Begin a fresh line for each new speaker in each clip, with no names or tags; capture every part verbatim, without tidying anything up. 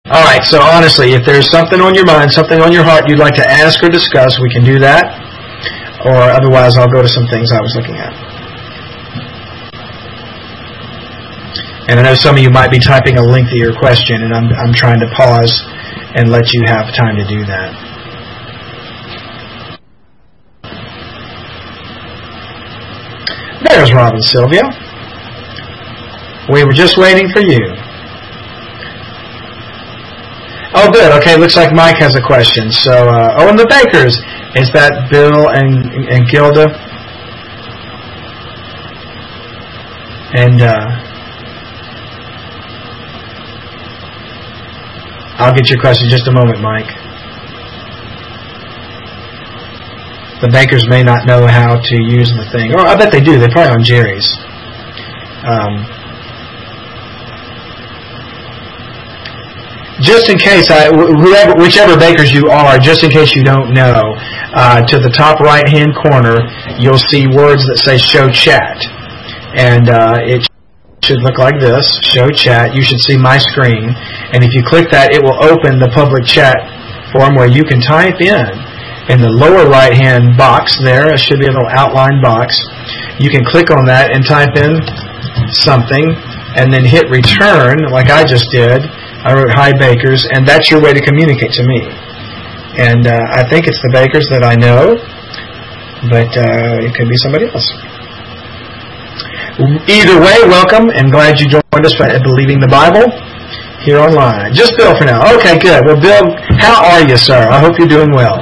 All right, so honestly, if there's something on your mind, something on your heart you'd like to ask or discuss, we can do that. Or otherwise, I'll go to some things I was looking at. And I know some of you might be typing a lengthier question, and I'm I'm trying to pause and let you have time to do that. There's Rob and Sylvia. We were just waiting for you. Oh, good. Okay, looks like Mike has a question. So, uh, oh, and the Bakers. Is that Bill and and Gilda? And uh, I'll get your question in just a moment, Mike. The Bakers may not know how to use the thing. Or I bet they do. They're probably on Jerry's. Um, Just in case, I, whoever, whichever bakers you are, just in case you don't know, uh, to the top right-hand corner, you'll see words that say Show Chat. And uh, it should look like this, Show Chat. You should see my screen. And if you click that, it will open the public chat form where you can type in. In the lower right-hand box there, it should be a little outline box. You can click on that and type in something, and then hit return, like I just did. I wrote, Hi, Bakers, and that's your way to communicate to me. And uh, I think it's the Bakers that I know, but uh, it could be somebody else. Either way, welcome, and glad you joined us at Believing the Bible here online. Just Bill for now. Okay, good. Well, Bill, how are you, sir? I hope you're doing well.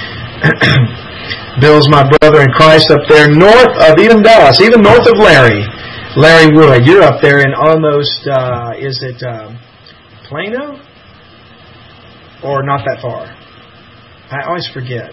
Bill's my brother in Christ up there north of even Dallas, even north of Larry. Larry Wood, you're up there in almost, uh, is it... Uh, Plano? Or not that far? I always forget.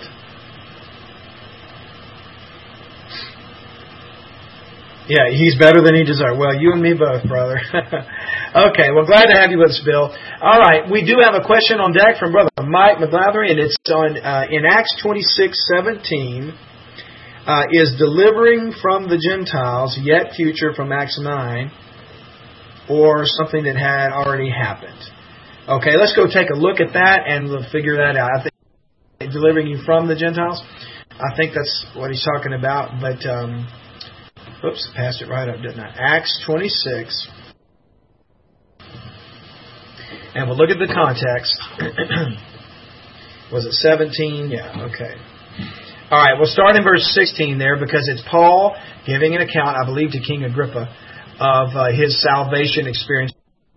Yeah, he's better than he deserves. Well, you and me both, brother. Okay, well, glad to have you with us, Bill. All right, we do have a question on deck from Brother Mike McGlathery, and it's on uh, in Acts twenty-six seventeen. Uh, is delivering from the Gentiles yet future from Acts nine? Or something that had already happened. Okay, let's go take a look at that and we'll figure that out. I think delivering you from the Gentiles, I think that's what he's talking about. But, um, oops, passed it right up, didn't I? Acts twenty-six. And we'll look at the context. Was it seventeen? Yeah, okay. All right, we'll start in verse sixteen there because it's Paul giving an account, I believe, to King Agrippa, of uh, his salvation experience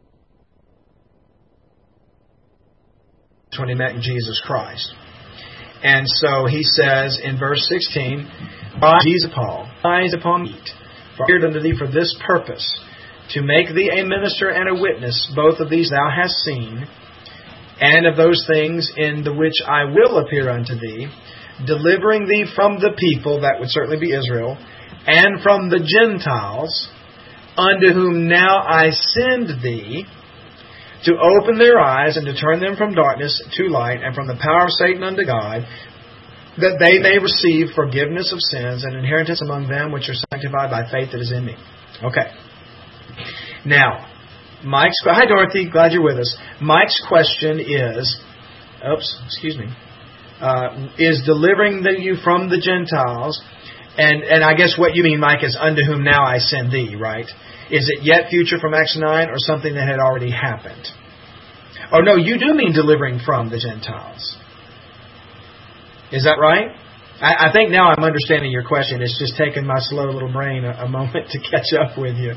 when he met in Jesus Christ. And so he says in verse sixteen, By Jesus Paul, eyes upon me, for I appeared unto thee for this purpose, to make thee a minister and a witness, both of these thou hast seen, and of those things in the which I will appear unto thee, delivering thee from the people, that would certainly be Israel, and from the Gentiles, unto whom now I send thee, to open their eyes and to turn them from darkness to light and from the power of Satan unto God, that they may receive forgiveness of sins and inheritance among them which are sanctified by faith that is in me. Okay. Now, Mike's... Hi, Dorothy. Glad you're with us. Mike's question is... Oops, excuse me. Uh, is delivering the, you from the Gentiles... And and I guess what you mean, Mike, is unto whom now I send thee, right? Is it yet future from Acts nine or something that had already happened? Oh, no, you do mean delivering from the Gentiles. Is that right? I, I think now I'm understanding your question. It's just taken my slow little brain a, a moment to catch up with you.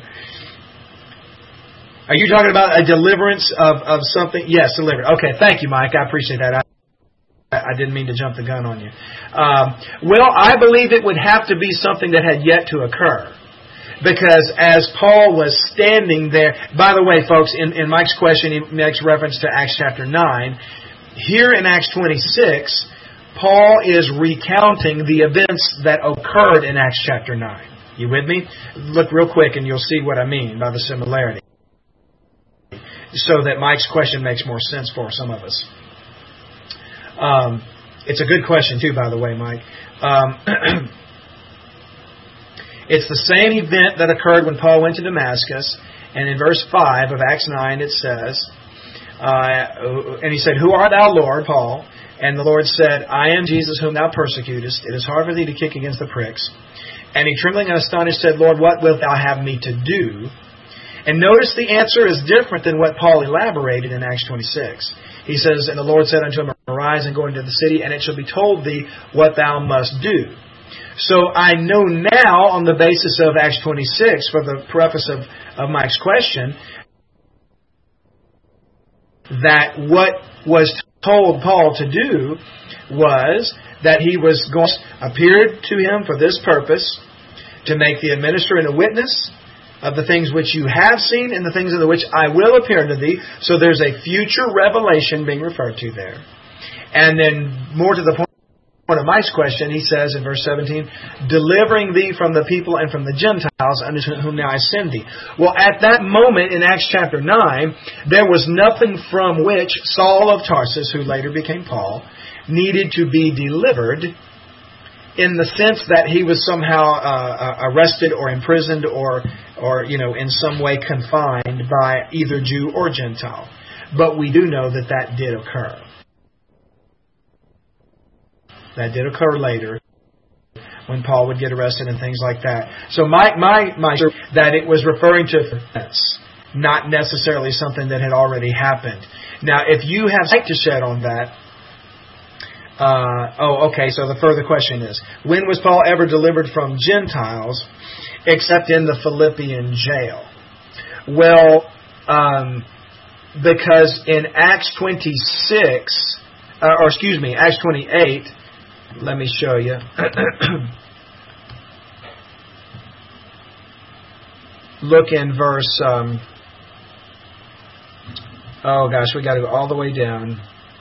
Are you talking about a deliverance of, of something? Yes, deliverance. Okay, thank you, Mike. I appreciate that. I, I didn't mean to jump the gun on you. Um, well, I believe it would have to be something that had yet to occur. Because as Paul was standing there... By the way, folks, in, in Mike's question, he makes reference to Acts chapter nine. Here in Acts twenty-six, Paul is recounting the events that occurred in Acts chapter nine. You with me? Look real quick and you'll see what I mean by the similarity. So that Mike's question makes more sense for some of us. Um, it's a good question, too, by the way, Mike. Um, it's the same event that occurred when Paul went to Damascus. And in verse five of Acts nine, it says, Uh, and he said, "Who art thou, Lord?" Paul. And the Lord said, "I am Jesus whom thou persecutest. It is hard for thee to kick against the pricks." And he, trembling and astonished, said, "Lord, what wilt thou have me to do?" And notice the answer is different than what Paul elaborated in Acts twenty-six. He says, "And the Lord said unto him, Arise and go into the city, and it shall be told thee what thou must do." So I know now, on the basis of Acts twenty-six, for the preface of, of Mike's question, that what was told Paul to do was that he was going to appear to him for this purpose, to make thee a minister and a witness of the things which you have seen and the things of the which I will appear unto thee. So there's a future revelation being referred to there. And then more to the point of Mike's question, he says in verse seventeen, delivering thee from the people and from the Gentiles unto whom now I send thee. Well, at that moment in Acts chapter nine, there was nothing from which Saul of Tarsus, who later became Paul, needed to be delivered, in the sense that he was somehow uh, arrested or imprisoned or, or you know, in some way confined by either Jew or Gentile. But we do know that that did occur. That did occur later, when Paul would get arrested and things like that. So my my my that it was referring to offense, not necessarily something that had already happened. Now, if you have light to shed on that. Uh, oh, okay, so the further question is, when was Paul ever delivered from Gentiles except in the Philippian jail? Well, um, because in Acts twenty-six, uh, or excuse me, Acts twenty-eight, let me show you. Look in verse, um, oh gosh, we got to go all the way down.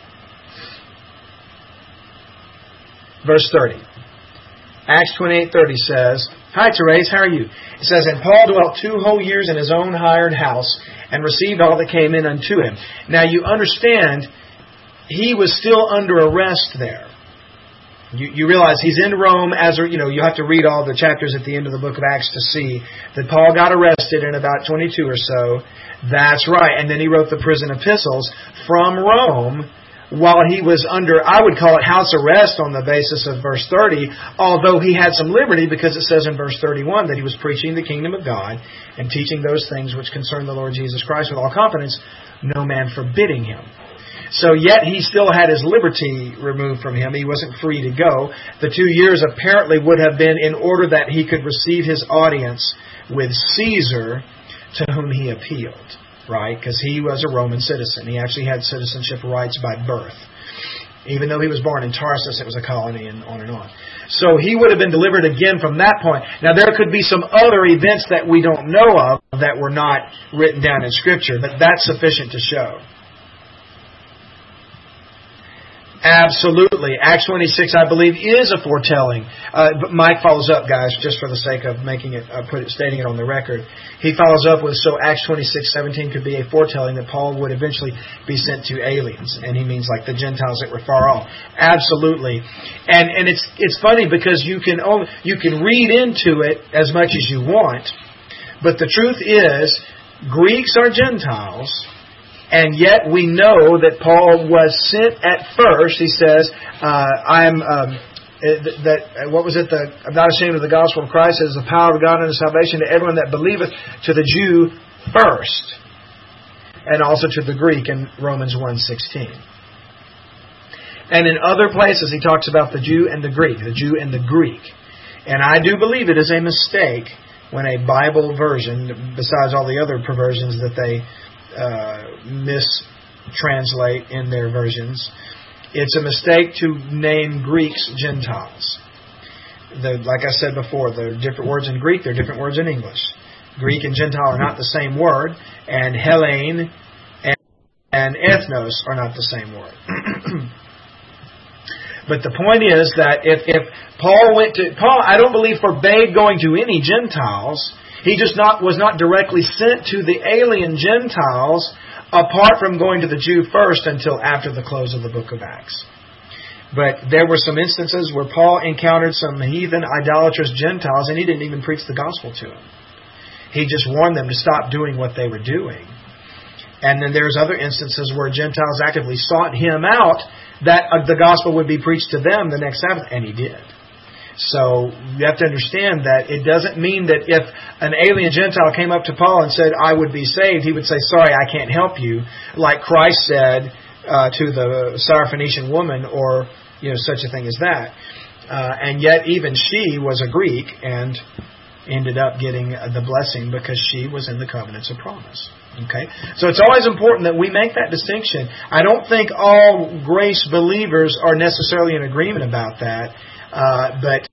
Verse thirty. Acts twenty-eight thirty says, "Hi, Therese, how are you?" It says, "And Paul dwelt two whole years in his own hired house, and received all that came in unto him." Now you understand, he was still under arrest there. You, you realize he's in Rome as, you know, you have to read all the chapters at the end of the book of Acts to see that Paul got arrested in about twenty-two or so. That's right. And then he wrote the prison epistles from Rome, while he was under, I would call it house arrest on the basis of verse thirty, although he had some liberty, because it says in verse thirty-one that he was preaching the kingdom of God and teaching those things which concern the Lord Jesus Christ with all confidence, no man forbidding him. So yet he still had his liberty removed from him. He wasn't free to go. The two years apparently would have been in order that he could receive his audience with Caesar, to whom he appealed. Right? Because he was a Roman citizen. He actually had citizenship rights by birth. Even though he was born in Tarsus, it was a colony, and on and on. So he would have been delivered again from that point. Now, there could be some other events that we don't know of that were not written down in Scripture, but that's sufficient to show. Absolutely. Acts twenty-six, I believe, is a foretelling. Uh, but Mike follows up, guys, just for the sake of making it, uh, put it, stating it on the record. He follows up with, so Acts twenty-six seventeen could be a foretelling that Paul would eventually be sent to aliens, and he means like the Gentiles that were far off. Absolutely. And and it's it's funny because you can only, you can read into it as much as you want, but the truth is, Greeks are Gentiles. And yet we know that Paul was sent at first. He says, uh, "I'm um, that what was it? The I'm not ashamed of the gospel of Christ. It is the power of God unto salvation to everyone that believeth, to the Jew first, and also to the Greek." In Romans one sixteen. And in other places he talks about the Jew and the Greek, the Jew and the Greek. And I do believe it is a mistake when a Bible version, besides all the other perversions that they Uh, mistranslate in their versions, it's a mistake to name Greeks Gentiles. The, like I said before, there are different words in Greek, there are different words in English. Greek and Gentile are not the same word, and Hellene and, and ethnos are not the same word. But the point is that if, if Paul went to, Paul, I don't believe forbade going to any Gentiles. He just not was not directly sent to the alien Gentiles apart from going to the Jew first until after the close of the book of Acts. But there were some instances where Paul encountered some heathen, idolatrous Gentiles, and he didn't even preach the gospel to them. He just warned them to stop doing what they were doing. And then there's other instances where Gentiles actively sought him out that uh, the gospel would be preached to them the next Sabbath, and he did. So you have to understand that it doesn't mean that if an alien Gentile came up to Paul and said, I would be saved, he would say, sorry, I can't help you, like Christ said uh, to the Syrophoenician woman, or you know such a thing as that. Uh, and yet even she was a Greek and ended up getting the blessing because she was in the covenants of promise. Okay, so it's always important that we make that distinction. I don't think all grace believers are necessarily in agreement about that. Uh, but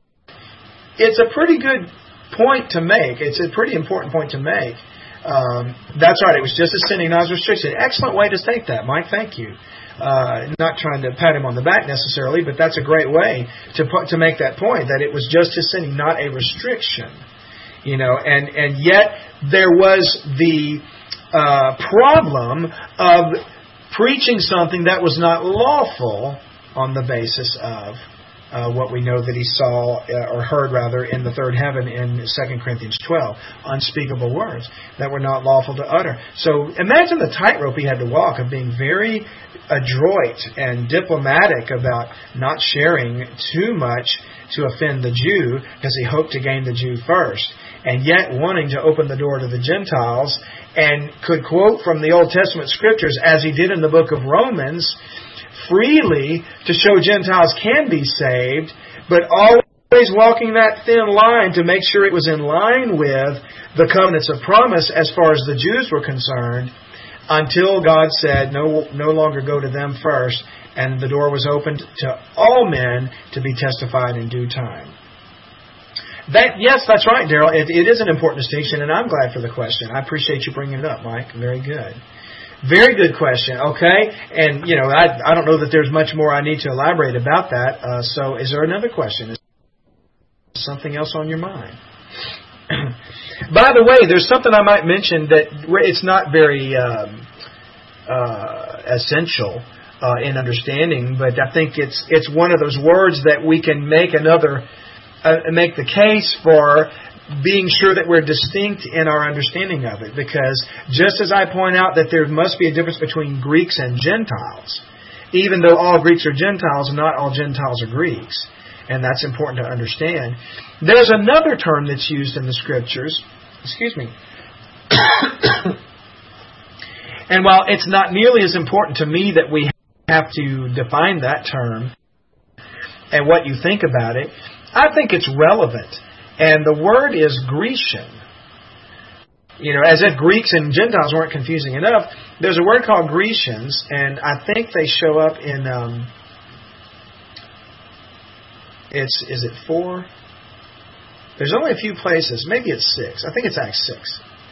it's a pretty good point to make. It's a pretty important point to make. Um, that's right. It was just as sinning, not as restriction. Excellent way to state that, Mike. Thank you. Uh, not trying to pat him on the back necessarily, but that's a great way to put, to make that point, that it was just as sinning, not a restriction. You know, and, and yet there was the uh, problem of preaching something that was not lawful on the basis of Uh, what we know that he saw, uh, or heard rather, in the third heaven in Second Corinthians twelve. Unspeakable words that were not lawful to utter. So imagine the tightrope he had to walk of being very adroit and diplomatic about not sharing too much to offend the Jew, because he hoped to gain the Jew first, and yet wanting to open the door to the Gentiles, and could quote from the Old Testament Scriptures, as he did in the book of Romans, freely to show Gentiles can be saved, but always walking that thin line to make sure it was in line with the covenants of promise as far as the Jews were concerned, until God said, no, no longer go to them first, and the door was opened to all men to be testified in due time. That, yes, that's right, Daryl. It, it is an important distinction, and I'm glad for the question. I appreciate you bringing it up, Mike. Very good. Very good question, okay? And, you know, I, I don't know that there's much more I need to elaborate about that. Uh, so is there another question? Is there something else on your mind? By the way, there's something I might mention that it's not very um, uh, essential uh, in understanding, but I think it's it's one of those words that we can make another, uh, make the case for being sure that we're distinct in our understanding of it. Because just as I point out that there must be a difference between Greeks and Gentiles, even though all Greeks are Gentiles, not all Gentiles are Greeks. And that's important to understand. There's another term that's used in the Scriptures. Excuse me. And while it's not nearly as important to me that we have to define that term and what you think about it, I think it's relevant. And the word is Grecian. You know, as if Greeks and Gentiles weren't confusing enough, there's a word called Grecians, and I think they show up in, um, it's, is it four? There's only a few places. Maybe it's six. I think it's Acts six.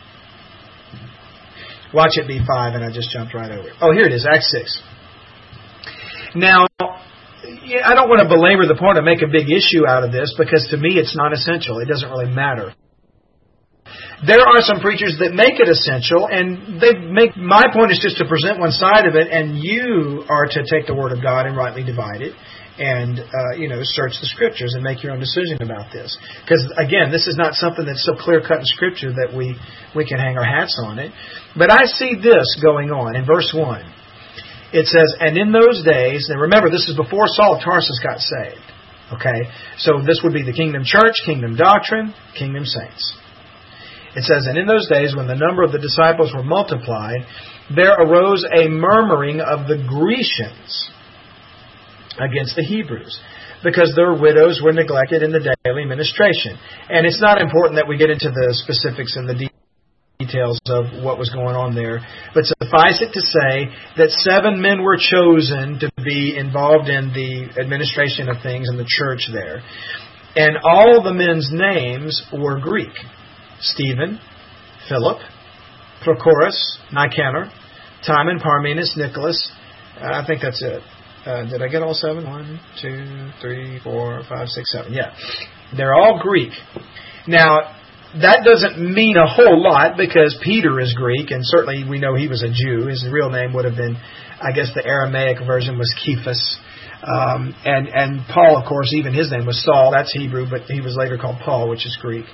Watch it be five, and I just jumped right over it. Oh, here it is, Acts six. Now, yeah, I don't want to belabor the point or make a big issue out of this, because to me it's not essential. It doesn't really matter. There are some preachers that make it essential, and they make. My point is just to present one side of it, and you are to take the Word of God and rightly divide it, and uh, you know, search the Scriptures and make your own decision about this. Because again, this is not something that's so clear cut in Scripture that we we can hang our hats on it. But I see this going on in verse one. It says, and in those days, and remember, this is before Saul of Tarsus got saved. Okay, so this would be the kingdom church, kingdom doctrine, kingdom saints. It says, and in those days, when the number of the disciples were multiplied, there arose a murmuring of the Grecians against the Hebrews, because their widows were neglected in the daily ministration. And it's not important that we get into the specifics and the details. details of what was going on there. But suffice it to say that seven men were chosen to be involved in the administration of things in the church there. And all the men's names were Greek. Stephen, Philip, Prochorus, Nicanor, Timon, Parmenas, Nicholas. Uh, I think that's it. Uh, did I get all seven? One, two, three, four, five, six, seven. Yeah. They're all Greek. Now, that doesn't mean a whole lot, because Peter is Greek, and certainly we know he was a Jew. His real name would have been, I guess the Aramaic version was Cephas. Um, and, and Paul, of course, even his name was Saul. That's Hebrew, but he was later called Paul, which is Greek.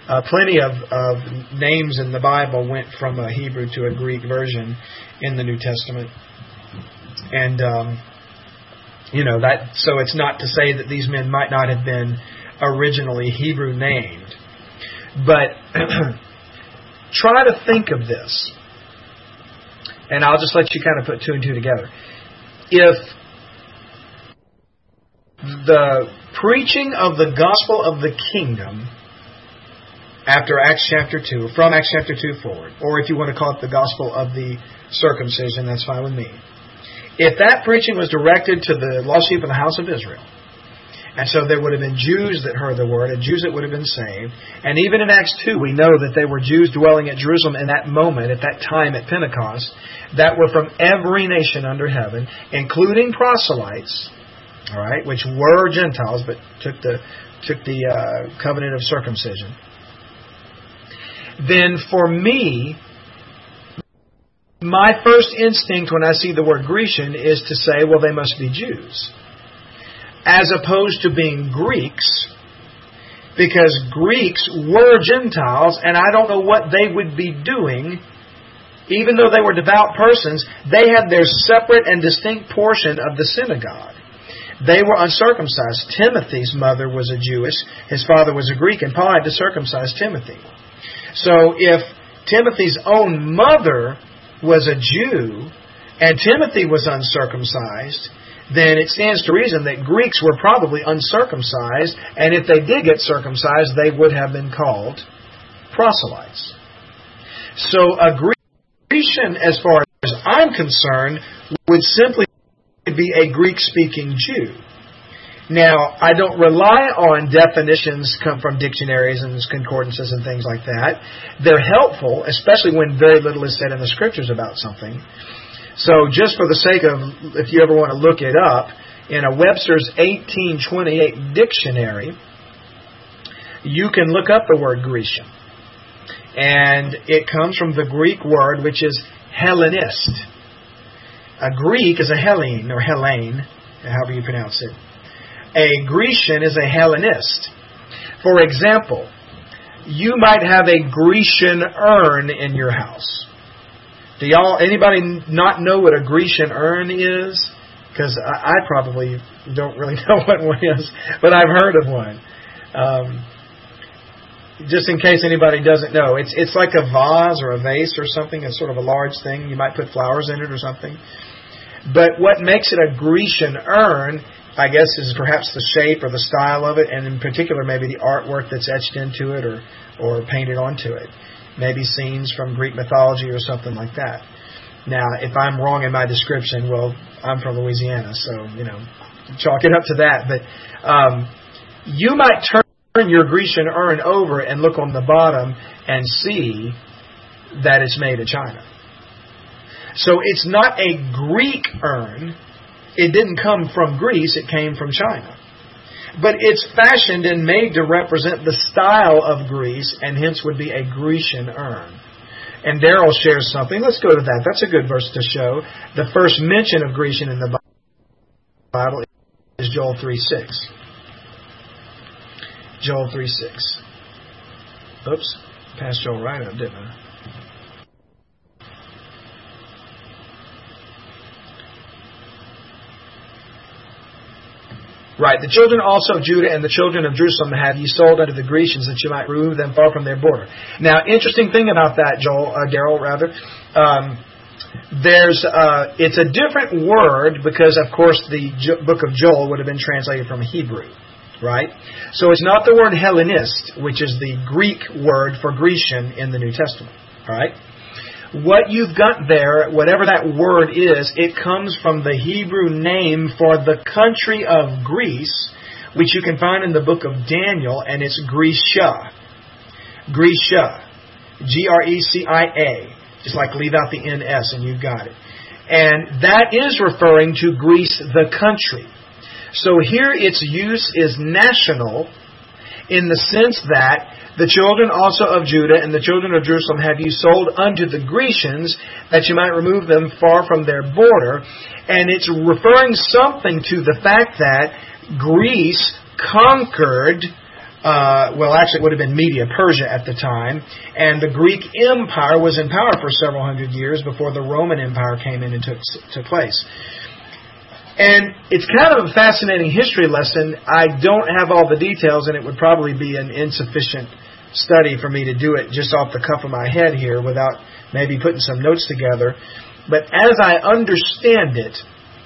Uh, plenty of, of names in the Bible went from a Hebrew to a Greek version in the New Testament. And, um, you know, that so it's not to say that these men might not have been originally Hebrew named. But try to think of this. And I'll just let you kind of put two and two together. If the preaching of the gospel of the kingdom after Acts chapter two, from Acts chapter two forward, or if you want to call it the gospel of the circumcision, that's fine with me. If that preaching was directed to the lost sheep of the house of Israel, and so there would have been Jews that heard the word, and Jews that would have been saved, and even in Acts two we know that there were Jews dwelling at Jerusalem in that moment, at that time at Pentecost, that were from every nation under heaven, including proselytes, all right, which were Gentiles, but took the took the uh, covenant of circumcision. Then for me, my first instinct when I see the word Grecian is to say, well, they must be Jews, as opposed to being Greeks, because Greeks were Gentiles, and I don't know what they would be doing. Even though they were devout persons, they had their separate and distinct portion of the synagogue. They were uncircumcised. Timothy's mother was a Jewess, his father was a Greek, and Paul had to circumcise Timothy. So if Timothy's own mother was a Jew, and Timothy was uncircumcised, then it stands to reason that Greeks were probably uncircumcised, and if they did get circumcised, they would have been called proselytes. So a Grecian, as far as I'm concerned, would simply be a Greek-speaking Jew. Now, I don't rely on definitions come from dictionaries and concordances and things like that. They're helpful, especially when very little is said in the Scriptures about something. So just for the sake of, if you ever want to look it up, in a Webster's eighteen twenty-eight dictionary, you can look up the word Grecian. And it comes from the Greek word, which is Hellenist. A Greek is a Hellene, or Hellene, however you pronounce it. A Grecian is a Hellenist. For example, you might have a Grecian urn in your house. Do y'all, anybody not know what a Grecian urn is? Because I, I probably don't really know what one is, but I've heard of one. Um, just in case anybody doesn't know, it's it's like a vase or a vase or something. It's sort of a large thing. You might put flowers in it or something. But what makes it a Grecian urn, I guess, is perhaps the shape or the style of it, and in particular maybe the artwork that's etched into it or, or painted onto it. Maybe scenes from Greek mythology or something like that. Now, if I'm wrong in my description, well, I'm from Louisiana, so, you know, chalk it up to that. But um, you might turn your Grecian urn over and look on the bottom and see that it's made in China. So it's not a Greek urn. It didn't come from Greece. It came from China. But it's fashioned and made to represent the style of Greece, and hence would be a Grecian urn. And Darrell shares something. Let's go to that. That's a good verse to show. The first mention of Grecian in the Bible is Joel three six. Joel three six. Oops. Passed Joel right up, didn't I? Right. The children also of Judah and the children of Jerusalem have ye sold unto the Grecians, that you might remove them far from their border. Now, interesting thing about that, Joel, uh, Darrell, rather, um, there's uh, it's a different word because, of course, the jo- book of Joel would have been translated from Hebrew, right? So it's not the word Hellenist, which is the Greek word for Grecian in the New Testament, all right? What you've got there, whatever that word is, it comes from the Hebrew name for the country of Greece, which you can find in the book of Daniel, and it's Grecia. Grecia. G R E C I A. Just like leave out the N S and you've got it. And that is referring to Greece, the country. So here its use is national in the sense that the children also of Judah and the children of Jerusalem have you sold unto the Grecians, that you might remove them far from their border. And it's referring something to the fact that Greece conquered Uh, well, actually, it would have been Media, Persia at the time. And the Greek Empire was in power for several hundred years before the Roman Empire came in and took, took place. And it's kind of a fascinating history lesson. I don't have all the details, and it would probably be an insufficient study for me to do it just off the cuff of my head here without maybe putting some notes together. But as I understand it,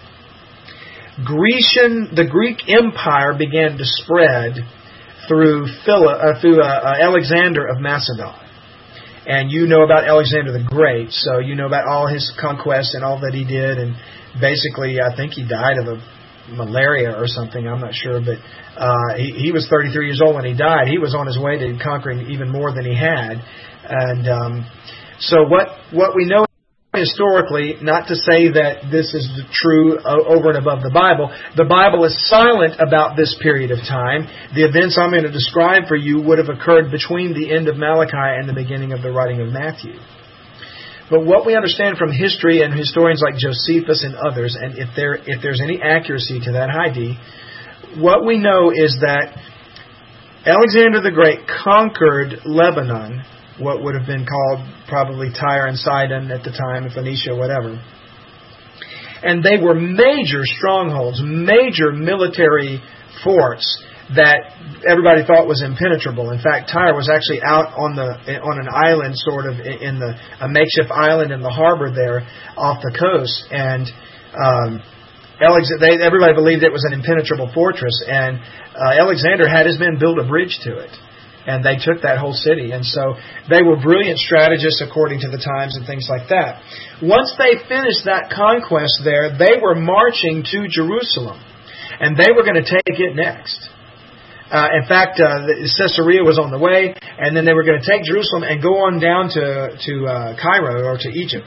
Grecian, the Greek Empire began to spread through, Philip, uh, through uh, Alexander of Macedon. And you know about Alexander the Great, so you know about all his conquests and all that he did. And basically, I think he died of a malaria or something, I'm not sure. But uh, he, he was thirty-three years old when he died. He was on his way to conquering even more than he had. And um, so what what we know historically, not to say that this is true over and above the Bible, the Bible is silent about this period of time. The events I'm going to describe for you would have occurred between the end of Malachi and the beginning of the writing of Matthew. But what we understand from history and historians like Josephus and others, and if there if there's any accuracy to that, Heidi, what we know is that Alexander the Great conquered Lebanon, what would have been called probably Tyre and Sidon at the time, Phoenicia, whatever. And they were major strongholds, major military forts that everybody thought was impenetrable. In fact, Tyre was actually out on the on an island, sort of in the a makeshift island in the harbor there off the coast, and um, Alex, they, everybody believed it was an impenetrable fortress. And uh, Alexander had his men build a bridge to it. And they took that whole city. And so they were brilliant strategists according to the times and things like that. Once they finished that conquest there, they were marching to Jerusalem. And they were going to take it next. Uh, in fact, uh, Caesarea was on the way. And then they were going to take Jerusalem and go on down to, to uh, Cairo or to Egypt.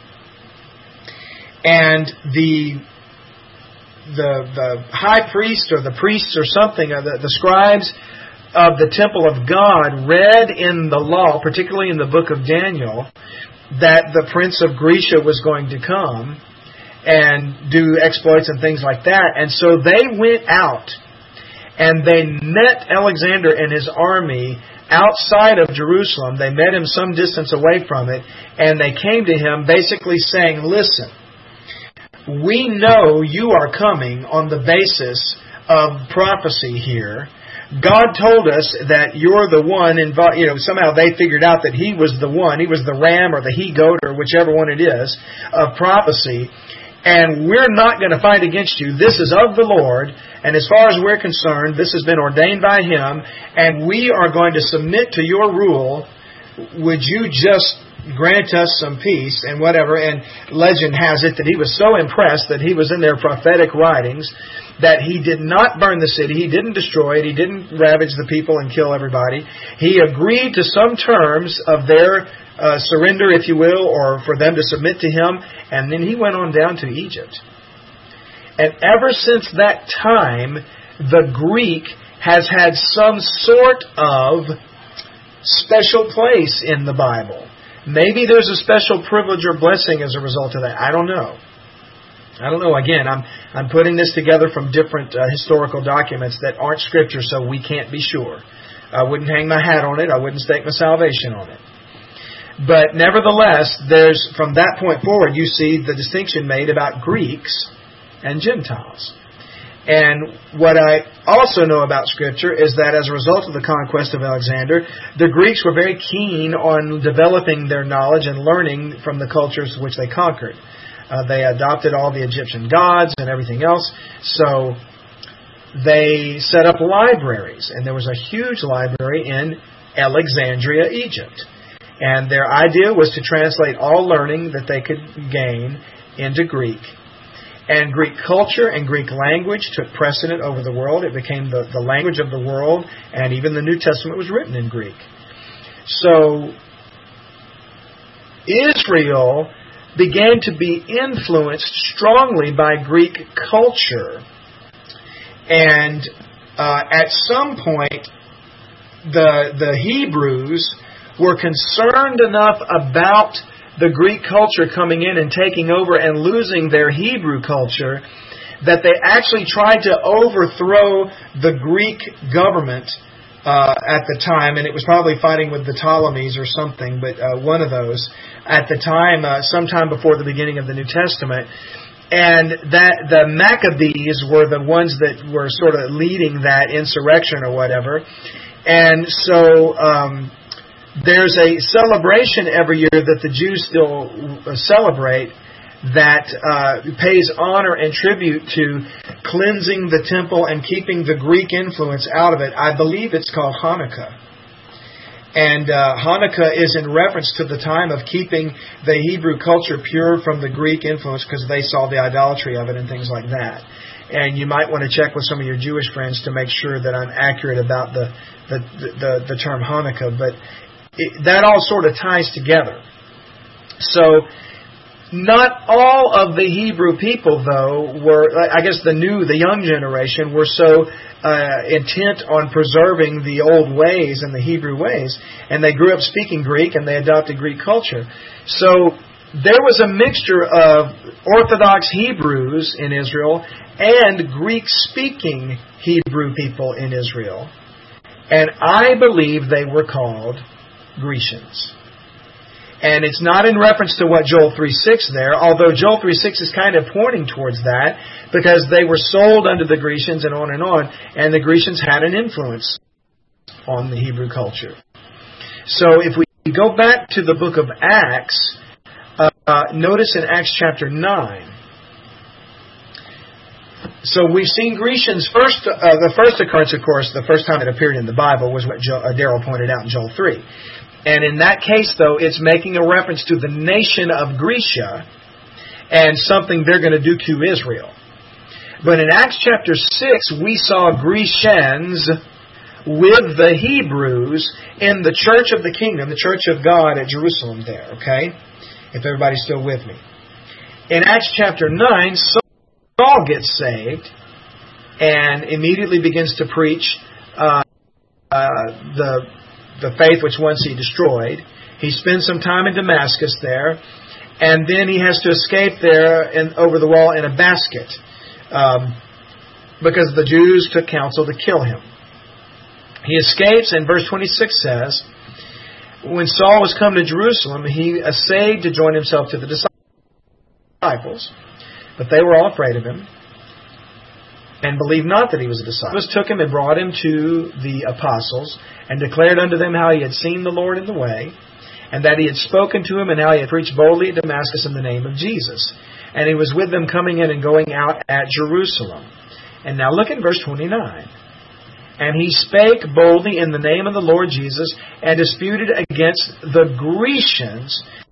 And the... The, the high priest or the priests or something, or the, the scribes of the temple of God read in the law, particularly in the book of Daniel, that the prince of Grecia was going to come and do exploits and things like that. And so they went out and they met Alexander and his army outside of Jerusalem. They met him some distance away from it, and they came to him basically saying, listen, we know you are coming on the basis of prophecy here. God told us that you're the one involved. You know, somehow they figured out that He was the one. He was the ram or the he-goat or whichever one it is of prophecy. And we're not going to fight against you. This is of the Lord. And as far as we're concerned, this has been ordained by Him. And we are going to submit to your rule. Would you just grant us some peace and whatever. And legend has it that he was so impressed that he was in their prophetic writings that he did not burn the city, he didn't destroy it, he didn't ravage the people and kill everybody. He agreed to some terms of their uh, surrender, if you will, or for them to submit to him, and then he went on down to Egypt. And ever since that time, the Greek has had some sort of special place in the Bible. Maybe there's a special privilege or blessing as a result of that. I don't know. I don't know. Again, I'm I'm putting this together from different uh, historical documents that aren't Scripture, so we can't be sure. I wouldn't hang my hat on it. I wouldn't stake my salvation on it. But nevertheless, there's from that point forward, you see the distinction made about Greeks and Gentiles. And what I also know about Scripture is that as a result of the conquest of Alexander, the Greeks were very keen on developing their knowledge and learning from the cultures which they conquered. Uh, they adopted all the Egyptian gods and everything else. So they set up libraries. And there was a huge library in Alexandria, Egypt. And their idea was to translate all learning that they could gain into Greek. And Greek culture and Greek language took precedent over the world. It became the, the language of the world, and even the New Testament was written in Greek. So Israel began to be influenced strongly by Greek culture. And uh, at some point, the the Hebrews were concerned enough about the Greek culture coming in and taking over and losing their Hebrew culture, that they actually tried to overthrow the Greek government uh, at the time, and it was probably fighting with the Ptolemies or something, but uh, one of those at the time, uh, sometime before the beginning of the New Testament. And that the Maccabees were the ones that were sort of leading that insurrection or whatever. And so um, there's a celebration every year that the Jews still celebrate that uh, pays honor and tribute to cleansing the temple and keeping the Greek influence out of it. I believe it's called Hanukkah. And uh, Hanukkah is in reference to the time of keeping the Hebrew culture pure from the Greek influence because they saw the idolatry of it and things like that. And you might want to check with some of your Jewish friends to make sure that I'm accurate about the the, the, the term Hanukkah. But it, that all sort of ties together. So not all of the Hebrew people, though, were, I guess the new, the young generation, were so uh, intent on preserving the old ways and the Hebrew ways. And they grew up speaking Greek and they adopted Greek culture. So there was a mixture of Orthodox Hebrews in Israel and Greek-speaking Hebrew people in Israel. And I believe they were called Grecians. And it's not in reference to what Joel three six there, although Joel three six is kind of pointing towards that, because they were sold unto the Grecians and on and on, and the Grecians had an influence on the Hebrew culture. So if we go back to the book of Acts, uh, uh, notice in Acts chapter nine. So we've seen Grecians first. Uh, the first occurrence, of course, the first time it appeared in the Bible was what jo- uh, Darrell pointed out in Joel three. And in that case, though, it's making a reference to the nation of Grecia and something they're going to do to Israel. But in Acts chapter six, we saw Grecians with the Hebrews in the church of the kingdom, the church of God at Jerusalem there, okay? If everybody's still with me. In Acts chapter nine, Saul gets saved and immediately begins to preach uh, uh, the... the faith which once he destroyed. He spends some time in Damascus there, and then he has to escape there and over the wall in a basket um, because the Jews took counsel to kill him. He escapes, and verse twenty-six says, when Saul was come to Jerusalem, he essayed to join himself to the disciples, but they were all afraid of him and believed not that he was a disciple. He took him and brought him to the apostles and declared unto them how he had seen the Lord in the way, and that he had spoken to him, and how he had preached boldly at Damascus in the name of Jesus. And he was with them coming in and going out at Jerusalem. And now look at verse twenty-nine. And he spake boldly in the name of the Lord Jesus, and disputed against the Grecians.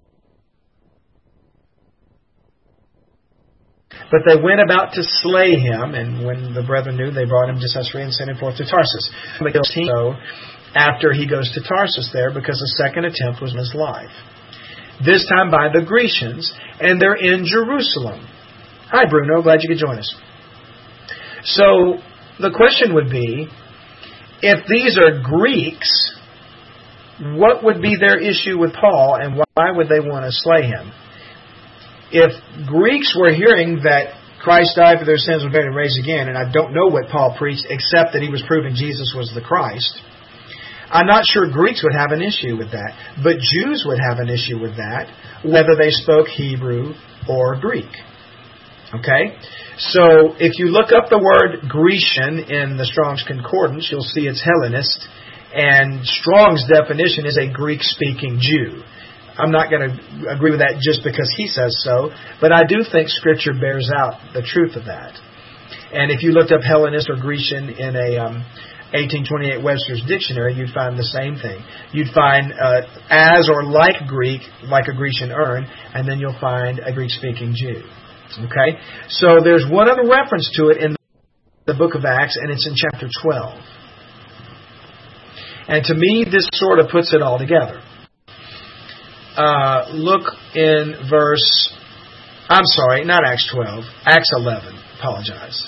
But they went about to slay him, and when the brethren knew, they brought him to Caesarea and sent him forth to Tarsus. So after he goes to Tarsus there, because the second attempt was on his life. This time by the Grecians, and they're in Jerusalem. Hi, Bruno. Glad you could join us. So the question would be, if these are Greeks, what would be their issue with Paul, and why would they want to slay him? If Greeks were hearing that Christ died for their sins, was buried and raised again, and I don't know what Paul preached except that he was proving Jesus was the Christ, I'm not sure Greeks would have an issue with that. But Jews would have an issue with that, whether they spoke Hebrew or Greek. Okay? So if you look up the word Grecian in the Strong's Concordance, you'll see it's Hellenist, and Strong's definition is a Greek-speaking Jew. I'm not going to agree with that just because he says so, but I do think Scripture bears out the truth of that. And if you looked up Hellenist or Grecian in a um, eighteen twenty-eight Webster's Dictionary, you'd find the same thing. You'd find uh, as or like Greek, like a Grecian urn, and then you'll find a Greek-speaking Jew. Okay? So there's one other reference to it in the book of Acts, and it's in chapter twelve. And to me, this sort of puts it all together. Uh, look in verse, I'm sorry, not Acts twelve, Acts eleven. Apologize.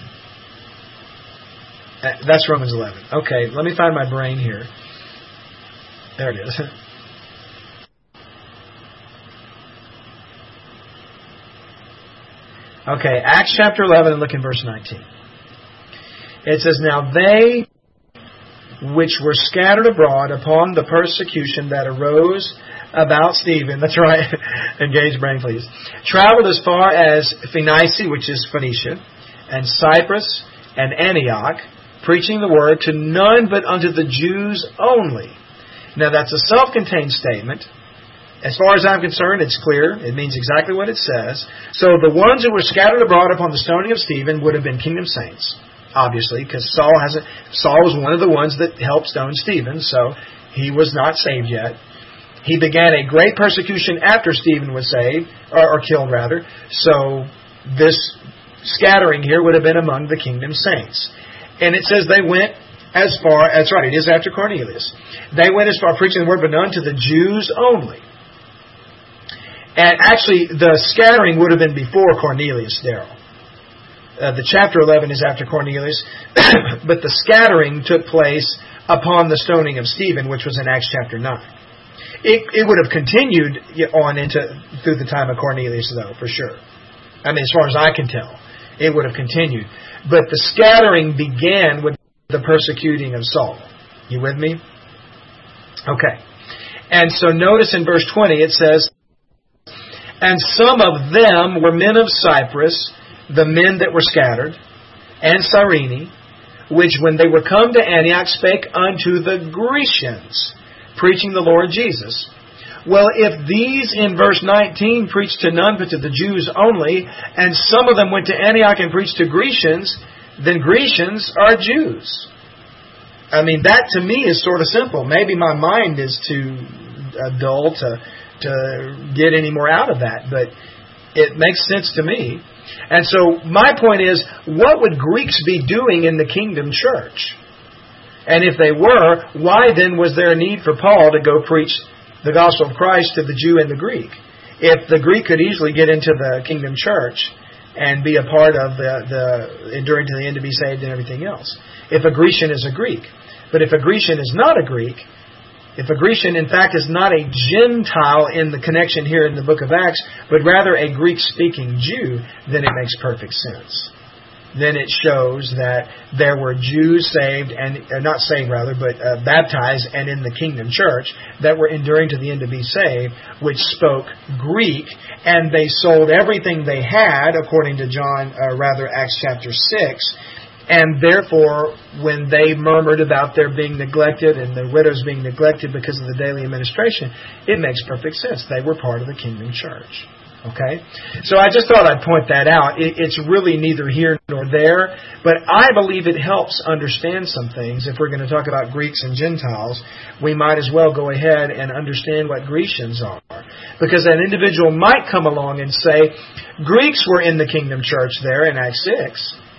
That's Romans eleven. Okay, let me find my brain here. There it is. Okay, Acts chapter eleven, and look in verse nineteen. It says, now they which were scattered abroad upon the persecution that arose about Stephen. That's right. Engage brain, please. Traveled as far as Phoenicia, which is Phoenicia, and Cyprus and Antioch, preaching the word to none but unto the Jews only. Now that's a self-contained statement. As far as I'm concerned, it's clear. It means exactly what it says. So the ones who were scattered abroad upon the stoning of Stephen would have been kingdom saints, obviously, because Saul hasn't. Saul was one of the ones that helped stone Stephen, so he was not saved yet. He began a great persecution after Stephen was saved, or, or killed rather. So this scattering here would have been among the kingdom saints. And it says they went as far. That's right. It is after Cornelius. They went as far preaching the word, but none to the Jews only. And actually, the scattering would have been before Cornelius, Darrell. Uh, the chapter eleven is after Cornelius, but the scattering took place upon the stoning of Stephen, which was in Acts chapter nine. It, it would have continued on into through the time of Cornelius, though, for sure. I mean, as far as I can tell, it would have continued. But the scattering began with the persecuting of Saul. You with me? Okay. And so notice in verse twenty, it says, and some of them were men of Cyprus, the men that were scattered, and Cyrene, which when they were come to Antioch spake unto the Grecians, preaching the Lord Jesus. Well, if these in verse nineteen preached to none but to the Jews only, and some of them went to Antioch and preached to Grecians, then Grecians are Jews. I mean, that to me is sort of simple. Maybe my mind is too uh, dull to... to get any more out of that, but it makes sense to me. And so my point is, what would Greeks be doing in the kingdom church? And if they were, why then was there a need for Paul to go preach the gospel of Christ to the Jew and the Greek? If the Greek could easily get into the kingdom church and be a part of the, the enduring to the end to be saved and everything else. If a Grecian is a Greek. But if a Grecian is not a Greek, if a Grecian, in fact, is not a Gentile in the connection here in the book of Acts, but rather a Greek-speaking Jew, then it makes perfect sense. Then it shows that there were Jews saved, and uh, not saved rather, but uh, baptized and in the kingdom church that were enduring to the end to be saved, which spoke Greek, and they sold everything they had, according to John, uh, rather Acts chapter six. And therefore, when they murmured about their being neglected and the widows being neglected because of the daily administration, it makes perfect sense. They were part of the kingdom church. Okay? So I just thought I'd point that out. It, it's really neither here nor there, but I believe it helps understand some things. If we're going to talk about Greeks and Gentiles, we might as well go ahead and understand what Grecians are. Because an individual might come along and say, Greeks were in the kingdom church there in Acts six.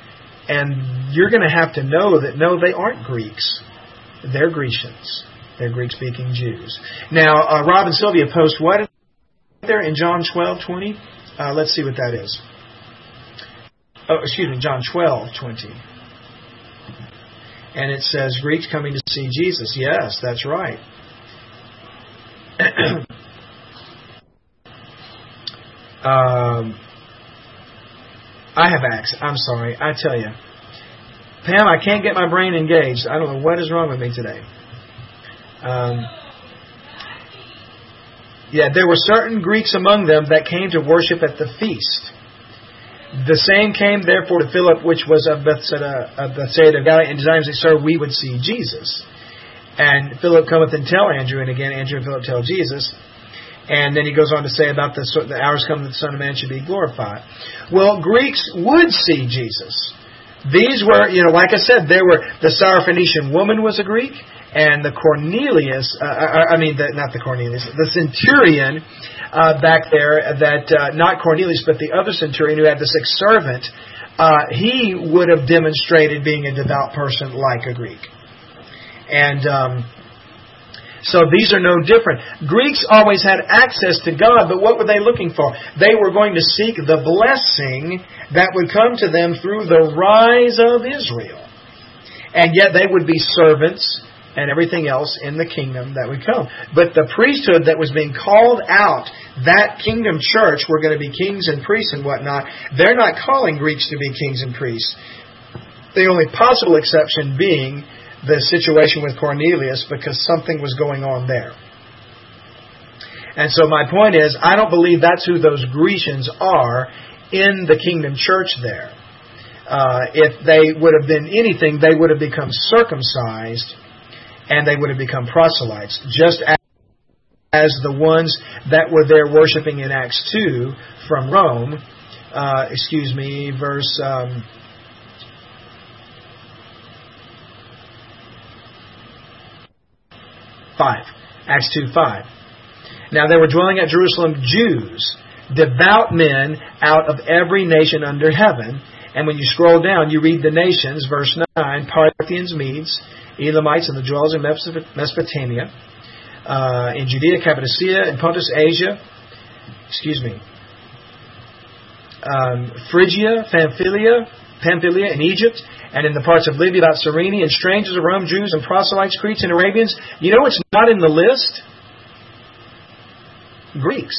And you're going to have to know that, no, they aren't Greeks. They're Grecians. They're Greek-speaking Jews. Now, uh, Rob and Sylvia post what there in John twelve twenty? Uh, let's see what that is. Oh, excuse me, John twelve twenty. And it says, Greeks coming to see Jesus. Yes, that's right. um... I have Acts. I'm sorry. I tell you. Pam, I can't get my brain engaged. I don't know what is wrong with me today. Um, yeah, there were certain Greeks among them that came to worship at the feast. The same came therefore to Philip, which was of Bethsaida of Bethsaida of Galilee, and desired him, Sir, we would see Jesus. And Philip cometh and tell Andrew, and again Andrew and Philip tell Jesus. And then he goes on to say about the, the hours come that the Son of Man should be glorified. Well, Greeks would see Jesus. These were, you know, like I said, there were the Syrophoenician woman was a Greek, and the Cornelius, uh, I mean, the, not the Cornelius, the centurion uh, back there that, uh, not Cornelius, but the other centurion who had the sick servant, uh, he would have demonstrated being a devout person like a Greek. And, um, So these are no different. Greeks always had access to God, but what were they looking for? They were going to seek the blessing that would come to them through the rise of Israel. And yet they would be servants and everything else in the kingdom that would come. But the priesthood that was being called out, that kingdom church were going to be kings and priests and whatnot. They're not calling Greeks to be kings and priests. The only possible exception being the situation with Cornelius because something was going on there. And so my point is, I don't believe that's who those Grecians are in the kingdom church there. Uh, if they would have been anything, they would have become circumcised and they would have become proselytes, just as, as the ones that were there worshiping in Acts two from Rome. Uh, excuse me, verse... Um, five. Acts two five. Now there were dwelling at Jerusalem Jews, devout men out of every nation under heaven. And when you scroll down, you read the nations, verse nine, Parthians, Medes, Elamites, and the dwellers in Mesopotamia, uh, in Judea, Cappadocia, in Pontus, Asia, excuse me, um, Phrygia, Pamphylia, Pamphylia, and Egypt, and in the parts of Libya about Cyrene, and strangers of Rome, Jews, and proselytes, Cretes, and Arabians. You know what's not in the list? Greeks.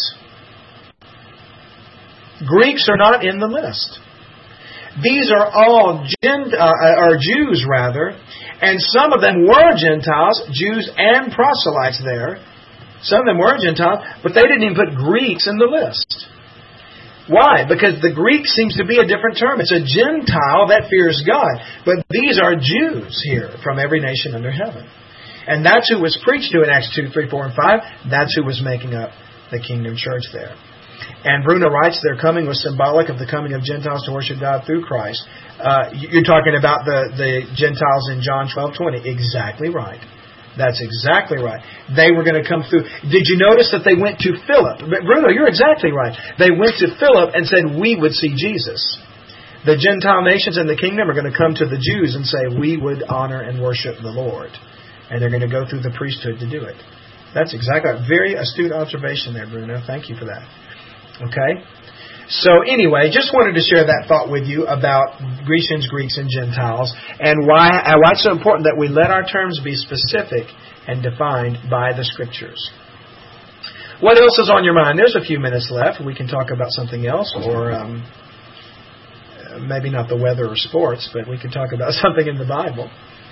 Greeks are not in the list. These are all Gent- uh, or Jews, rather, and some of them were Gentiles, Jews and proselytes there. Some of them were Gentiles, but they didn't even put Greeks in the list. Why? Because the Greek seems to be a different term. It's a Gentile that fears God. But these are Jews here from every nation under heaven. And that's who was preached to in Acts two, three, four, and five. That's who was making up the kingdom church there. And Bruno writes, their coming was symbolic of the coming of Gentiles to worship God through Christ. Uh, you're talking about the, the Gentiles in John twelve twenty. Exactly right. That's exactly right. They were going to come through. Did you notice that they went to Philip? Bruno, you're exactly right. They went to Philip and said, we would see Jesus. The Gentile nations in the kingdom are going to come to the Jews and say, we would honor and worship the Lord. And they're going to go through the priesthood to do it. That's exactly right. Very astute observation there, Bruno. Thank you for that. Okay? So anyway, just wanted to share that thought with you about Grecians, Greeks, and Gentiles, and why, why it's so important that we let our terms be specific and defined by the Scriptures. What else is on your mind? There's a few minutes left. We can talk about something else, or um, maybe not the weather or sports, but we can talk about something in the Bible.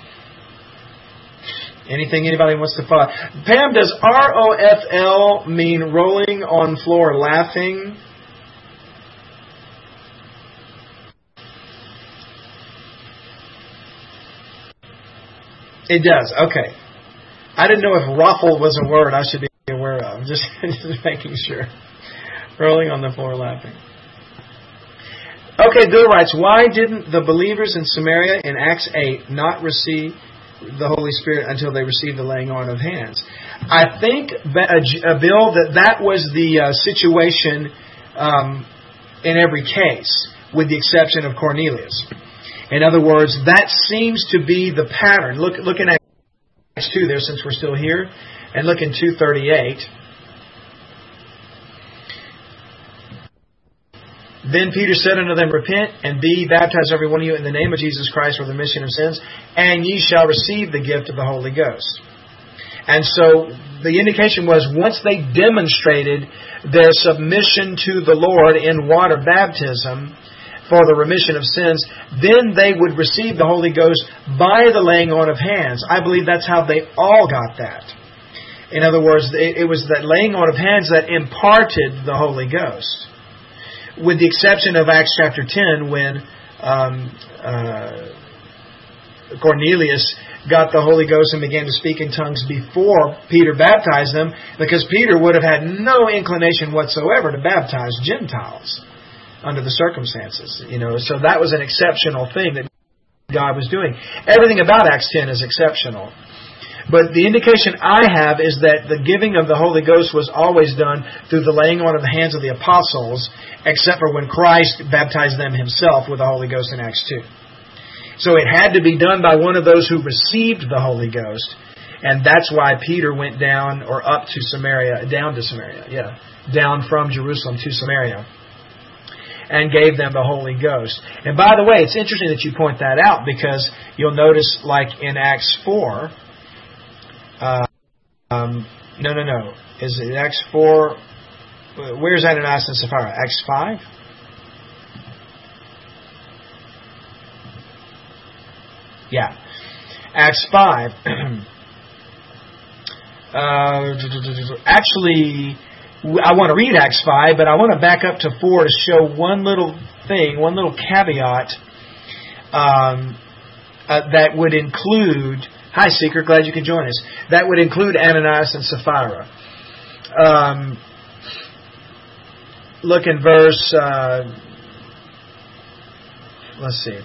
Anything anybody wants to follow? Pam, does R O F L mean rolling on floor laughing? It does. Okay. I didn't know if ruffle was a word I should be aware of. Just, just making sure. Rolling on the floor laughing. Okay, Bill writes, why didn't the believers in Samaria in Acts eight not receive the Holy Spirit until they received the laying on of hands? I think, uh, Bill, that that was the uh, situation um, in every case, with the exception of Cornelius. In other words, that seems to be the pattern. Look, look in Acts two there, since we're still here, and look in two thirty-eight. Then Peter said unto them, repent and be baptized every one of you in the name of Jesus Christ for the remission of sins, and ye shall receive the gift of the Holy Ghost. And so the indication was once they demonstrated their submission to the Lord in water baptism for the remission of sins, then they would receive the Holy Ghost by the laying on of hands. I believe that's how they all got that. In other words, it was that laying on of hands that imparted the Holy Ghost. With the exception of Acts chapter ten, when um, uh, Cornelius got the Holy Ghost and began to speak in tongues before Peter baptized them, because Peter would have had no inclination whatsoever to baptize Gentiles under the circumstances. You know, so that was an exceptional thing that God was doing. Everything about Acts ten is exceptional. But the indication I have is that the giving of the Holy Ghost was always done through the laying on of the hands of the apostles, except for when Christ baptized them himself with the Holy Ghost in Acts two. So it had to be done by one of those who received the Holy Ghost, and that's why Peter went down, or up to Samaria, down to Samaria, yeah, down from Jerusalem to Samaria, and gave them the Holy Ghost. And by the way, it's interesting that you point that out, because you'll notice, like in Acts four, Uh, um, no, no, no. Is it Acts four? Where's Ananias and Sapphira? Acts five? Yeah. Acts five. uh, actually, I want to read Acts five, but I want to back up to four to show one little thing, one little caveat um, uh, that would include... Hi, Seeker. Glad you can join us. That would include Ananias and Sapphira. Um, look in verse... Uh, let's see.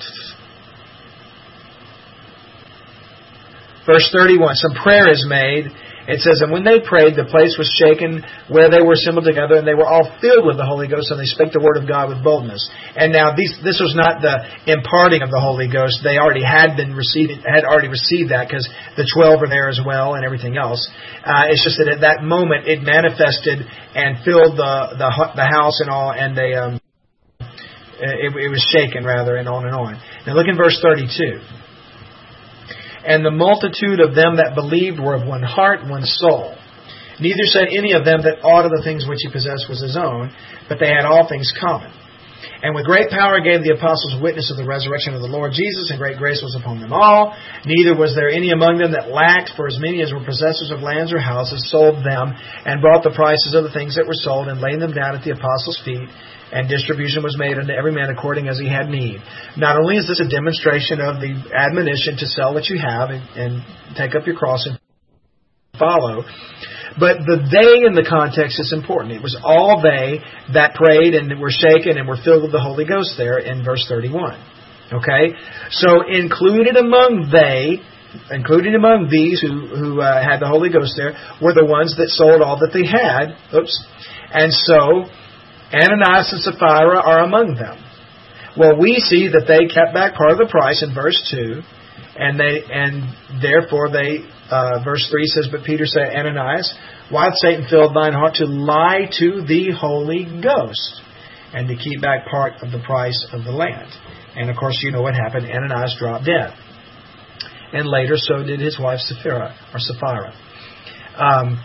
Verse thirty-one. Some prayer is made. It says, and when they prayed, the place was shaken where they were assembled together, and they were all filled with the Holy Ghost, and they spake the word of God with boldness. And now these, this was not the imparting of the Holy Ghost. They already had been received, had already received that, because the twelve are there as well, and everything else. Uh, it's just that at that moment it manifested and filled the the, the house and all, and they um, it, it was shaken rather, and on and on. Now look in verse thirty-two. And the multitude of them that believed were of one heart, one soul. Neither said any of them that aught of the things which he possessed was his own, but they had all things common. And with great power gave the apostles witness of the resurrection of the Lord Jesus, and great grace was upon them all. Neither was there any among them that lacked, for as many as were possessors of lands or houses sold them, and brought the prices of the things that were sold, and laid them down at the apostles' feet. And distribution was made unto every man according as he had need. Not only is this a demonstration of the admonition to sell what you have and, and take up your cross and follow, but the they in the context is important. It was all they that prayed and were shaken and were filled with the Holy Ghost there in verse thirty-one. Okay? So included among they, included among these who, who uh, had the Holy Ghost there, were the ones that sold all that they had. Oops. And so Ananias and Sapphira are among them. Well, we see that they kept back part of the price in verse two, and they and therefore they uh, verse three says, but Peter said, Ananias, why hath Satan filled thine heart to lie to the Holy Ghost, and to keep back part of the price of the land? And of course, you know what happened. Ananias dropped dead, and later so did his wife Sapphira or Sapphira. Um,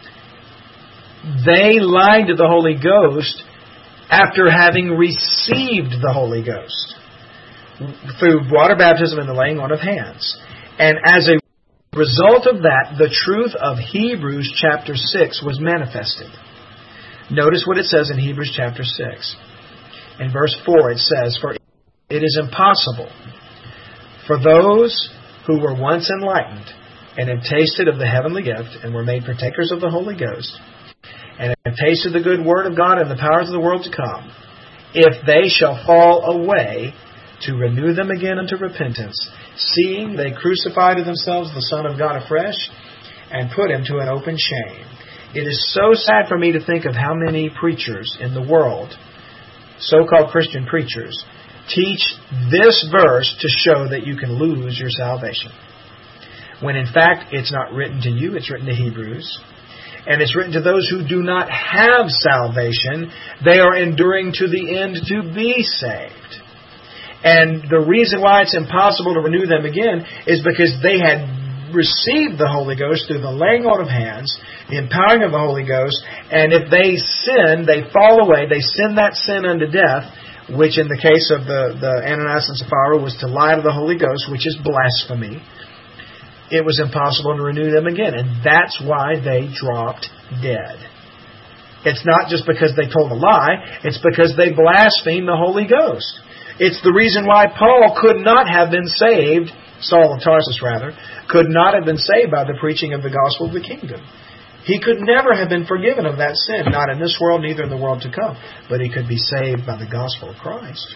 they lied to the Holy Ghost after having received the Holy Ghost through water baptism and the laying on of hands. And as a result of that, the truth of Hebrews chapter six was manifested. Notice what it says in Hebrews chapter six. In verse four it says, for it is impossible for those who were once enlightened and had tasted of the heavenly gift and were made partakers of the Holy Ghost, and have tasted the good word of God and the powers of the world to come, if they shall fall away, to renew them again unto repentance, seeing they crucify to themselves the Son of God afresh, and put him to an open shame. It is so sad for me to think of how many preachers in the world, so-called Christian preachers, teach this verse to show that you can lose your salvation. When in fact, it's not written to you, it's written to Hebrews. And it's written to those who do not have salvation. They are enduring to the end to be saved. And the reason why it's impossible to renew them again is because they had received the Holy Ghost through the laying on of hands, the empowering of the Holy Ghost, and if they sin, they fall away, they sin that sin unto death, which in the case of the, the Ananias and Sapphira was to lie to the Holy Ghost, which is blasphemy. It was impossible to renew them again. And that's why they dropped dead. It's not just because they told a lie. It's because they blasphemed the Holy Ghost. It's the reason why Paul could not have been saved, Saul of Tarsus rather, could not have been saved by the preaching of the gospel of the kingdom. He could never have been forgiven of that sin, not in this world, neither in the world to come. But he could be saved by the gospel of Christ.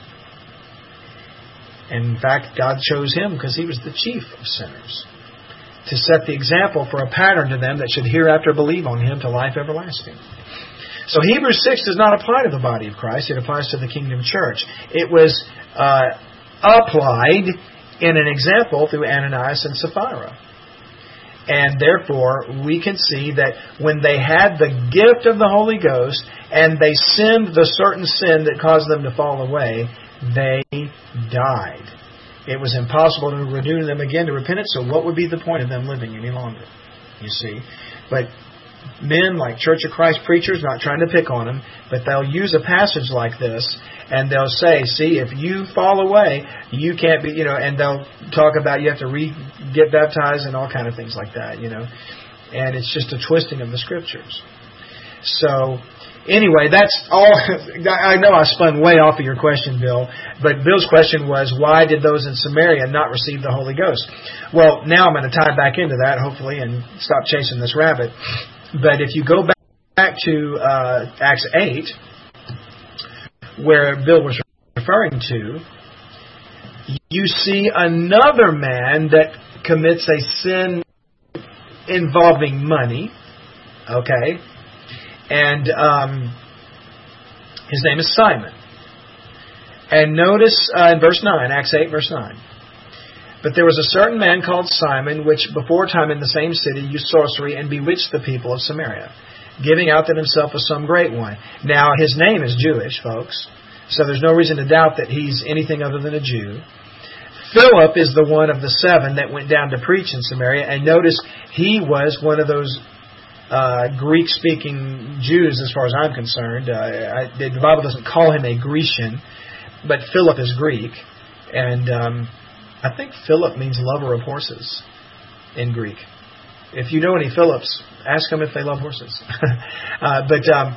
And in fact, God chose him because he was the chief of sinners, to set the example for a pattern to them that should hereafter believe on him to life everlasting. So Hebrews six does not apply to the body of Christ. It applies to the kingdom church. It was uh, applied in an example through Ananias and Sapphira. And therefore, we can see that when they had the gift of the Holy Ghost and they sinned the certain sin that caused them to fall away, they died. It was impossible to renew them again to repentance, so what would be the point of them living any longer? You see. But men like Church of Christ preachers, not trying to pick on them, but they'll use a passage like this And they'll say, see, if you fall away, you can't be, you know, and they'll talk about you have to re get baptized and all kind of things like that, you know. And it's just a twisting of the Scriptures. So, anyway, that's all. I know I spun way off of your question, Bill, but Bill's question was, why did those in Samaria not receive the Holy Ghost? Well, now I'm going to tie back into that, hopefully, and stop chasing this rabbit. But if you go back to uh, Acts eight, where Bill was referring to, you see another man that commits a sin involving money, okay? And um, his name is Simon. And notice uh, in verse nine, Acts eight, verse nine. But there was a certain man called Simon, which before time in the same city used sorcery and bewitched the people of Samaria, giving out that himself was some great one. Now, his name is Jewish, folks, so there's no reason to doubt that he's anything other than a Jew. Philip is the one of the seven that went down to preach in Samaria, and notice he was one of those uh, Greek-speaking Jews, as far as I'm concerned. Uh, I, the Bible doesn't call him a Grecian, but Philip is Greek, and um, I think Philip means lover of horses in Greek. If you know any Philips, ask them if they love horses. uh, but, um,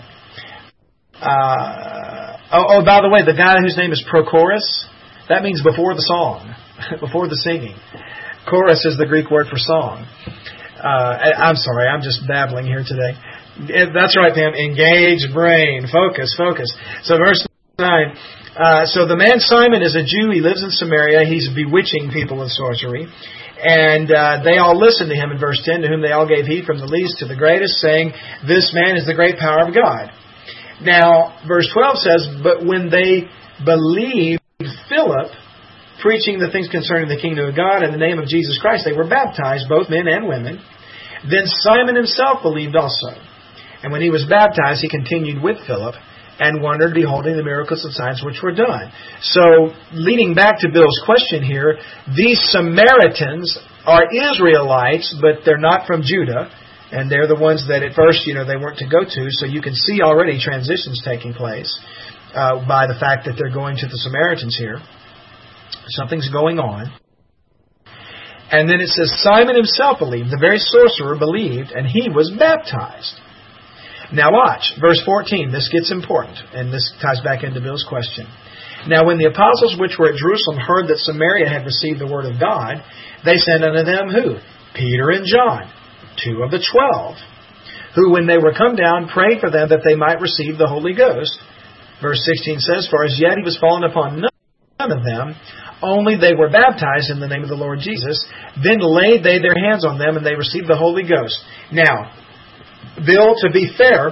uh, oh, oh, by the way, the guy whose name is Prochorus, that means before the song, before the singing. Chorus is the Greek word for song. Uh, I, I'm sorry, I'm just babbling here today. That's right, Pam. Engage, brain, focus, focus. So verse nine. Uh, so the man Simon is a Jew. He lives in Samaria. He's bewitching people with sorcery. And uh, they all listened to him in verse ten, to whom they all gave heed from the least to the greatest, saying, this man is the great power of God. Now, verse twelve says, but when they believed Philip, preaching the things concerning the kingdom of God in the name of Jesus Christ, they were baptized, both men and women. Then Simon himself believed also. And when he was baptized, he continued with Philip, and wondered, beholding the miracles and signs which were done. So, leading back to Bill's question here, these Samaritans are Israelites, but they're not from Judah, and they're the ones that at first, you know, they weren't to go to. So you can see already transitions taking place uh, by the fact that they're going to the Samaritans here. Something's going on. And then it says, Simon himself believed, the very sorcerer believed, and he was baptized. Now watch, verse fourteen, this gets important, and this ties back into Bill's question. Now when the apostles which were at Jerusalem heard that Samaria had received the word of God, they sent unto them who? Peter and John, two of the twelve, who when they were come down prayed for them that they might receive the Holy Ghost. Verse sixteen says, for as yet he was fallen upon none of them, only they were baptized in the name of the Lord Jesus. Then laid they their hands on them, and they received the Holy Ghost. Now, Bill, to be fair,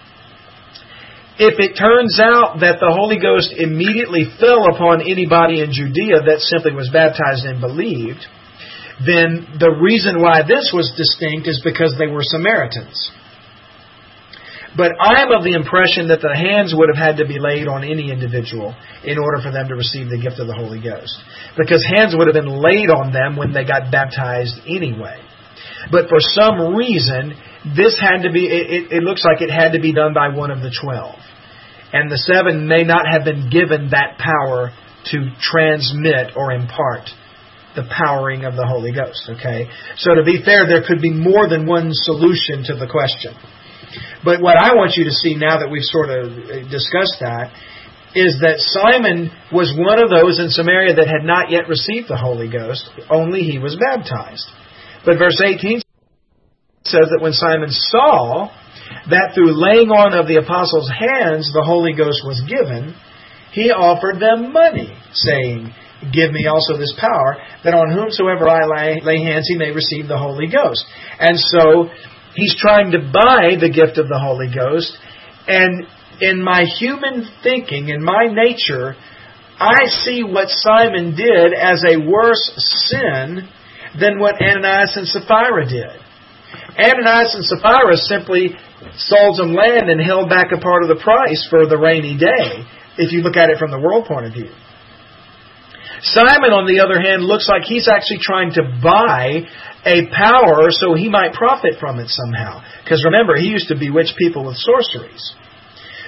if it turns out that the Holy Ghost immediately fell upon anybody in Judea that simply was baptized and believed, then the reason why this was distinct is because they were Samaritans. But I'm of the impression that the hands would have had to be laid on any individual in order for them to receive the gift of the Holy Ghost. Because hands would have been laid on them when they got baptized anyway. But for some reason, this had to be, it, it looks like it had to be done by one of the twelve. And the seven may not have been given that power to transmit or impart the powering of the Holy Ghost. Okay? So to be fair, there could be more than one solution to the question. But what I want you to see now that we've sort of discussed that, is that Simon was one of those in Samaria that had not yet received the Holy Ghost, only he was baptized. But verse eighteen says that when Simon saw that through laying on of the apostles' hands the Holy Ghost was given, he offered them money, saying, give me also this power, that on whomsoever I lay, lay hands he may receive the Holy Ghost. And so he's trying to buy the gift of the Holy Ghost. And in my human thinking, in my nature, I see what Simon did as a worse sin than what Ananias and Sapphira did. Ananias and Sapphira simply sold some land and held back a part of the price for the rainy day, if you look at it from the world point of view. Simon, on the other hand, looks like he's actually trying to buy a power so he might profit from it somehow. Because remember, he used to bewitch people with sorceries.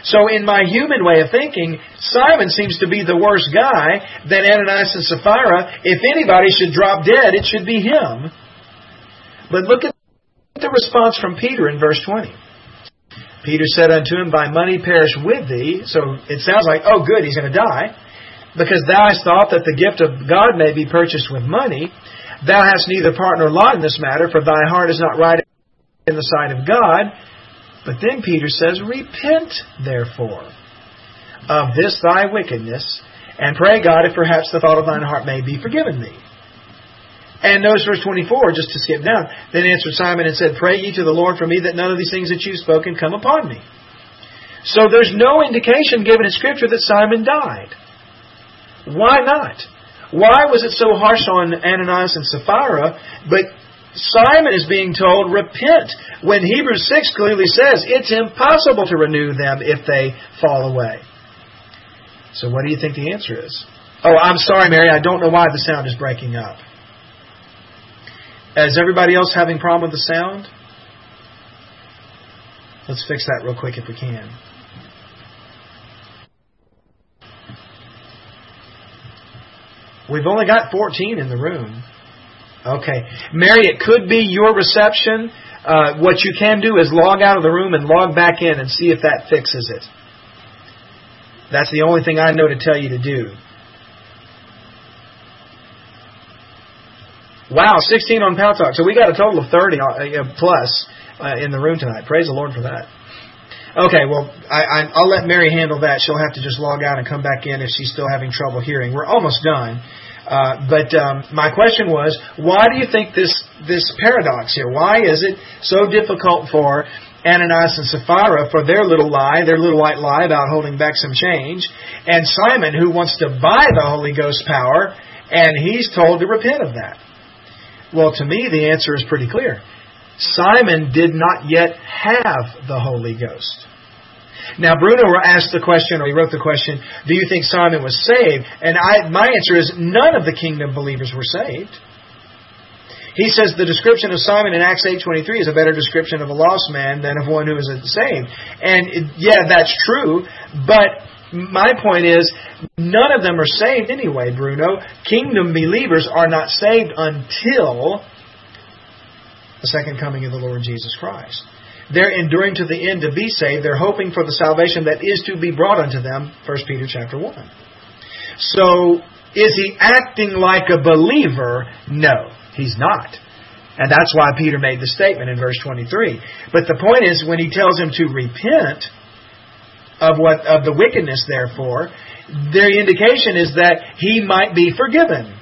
So in my human way of thinking, Simon seems to be the worst guy than Ananias and Sapphira. If anybody should drop dead, it should be him. But look at the response from Peter in verse twenty. Peter said unto him, Thy money perish with thee. So it sounds like, oh good, he's going to die. Because thou hast thought that the gift of God may be purchased with money. Thou hast neither part nor lot in this matter, for thy heart is not right in the sight of God. But then Peter says, Repent, therefore, of this thy wickedness, and pray God if perhaps the thought of thine heart may be forgiven thee. And notice verse twenty-four, just to skip down. Then answered Simon and said, Pray ye to the Lord for me, that none of these things that you've spoken come upon me. So there's no indication given in Scripture that Simon died. Why not? Why was it so harsh on Ananias and Sapphira, but Simon is being told, repent, when Hebrews six clearly says it's impossible to renew them if they fall away. So what do you think the answer is? Oh, I'm sorry, Mary, I don't know why the sound is breaking up. Is everybody else having a problem with the sound? Let's fix that real quick if we can. We've only got fourteen in the room. Okay. Mary, it could be your reception. Uh, what you can do is log out of the room and log back in and see if that fixes it. That's the only thing I know to tell you to do. Wow, sixteen on Pow Talk. So we got a total of thirty plus uh, in the room tonight. Praise the Lord for that. Okay, well, I, I, I'll let Mary handle that. She'll have to just log out and come back in if she's still having trouble hearing. We're almost done. Uh, but um, my question was, why do you think this this paradox here? Why is it so difficult for Ananias and Sapphira for their little lie, their little white lie about holding back some change, and Simon, who wants to buy the Holy Ghost power, and he's told to repent of that? Well, to me, the answer is pretty clear. Simon did not yet have the Holy Ghost. Now, Bruno asked the question, or he wrote the question, do you think Simon was saved? And I, my answer is, none of the kingdom believers were saved. He says the description of Simon in Acts eight twenty-three is a better description of a lost man than of one who is saved. And it, yeah, that's true, but my point is, none of them are saved anyway, Bruno. Kingdom believers are not saved until the second coming of the Lord Jesus Christ. They're enduring to the end to be saved. They're hoping for the salvation that is to be brought unto them. First Peter chapter one. So, is he acting like a believer? No, he's not. And that's why Peter made the statement in verse twenty-three. But the point is, when he tells him to repent of what of the wickedness, therefore, the indication is that he might be forgiven.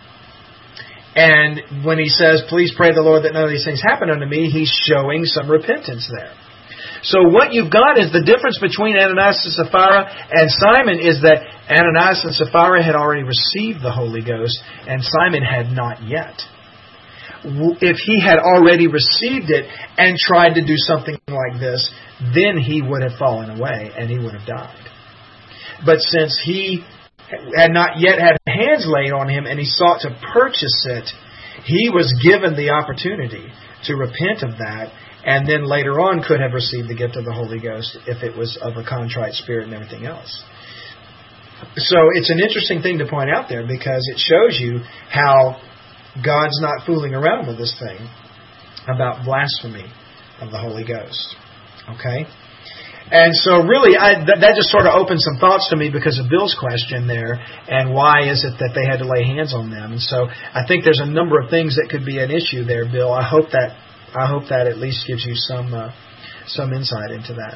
And when he says, please pray the Lord that none of these things happen unto me, he's showing some repentance there. So what you've got is the difference between Ananias and Sapphira and Simon is that Ananias and Sapphira had already received the Holy Ghost and Simon had not yet. If he had already received it and tried to do something like this, then he would have fallen away and he would have died. But since he had not yet had hands laid on him and he sought to purchase it, he was given the opportunity to repent of that, and then later on could have received the gift of the Holy Ghost if it was of a contrite spirit and everything else. So it's an interesting thing to point out there, because it shows you how God's not fooling around with this thing about blasphemy of the Holy Ghost. Okay? And so really, I, th- that just sort of opened some thoughts to me because of Bill's question there, and why is it that they had to lay hands on them? And so I think there's a number of things that could be an issue there, Bill. I hope that I hope that at least gives you some uh, some insight into that.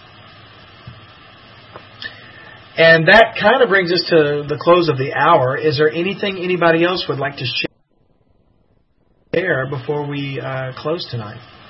And that kind of brings us to the close of the hour. Is there anything anybody else would like to share before we uh, close tonight?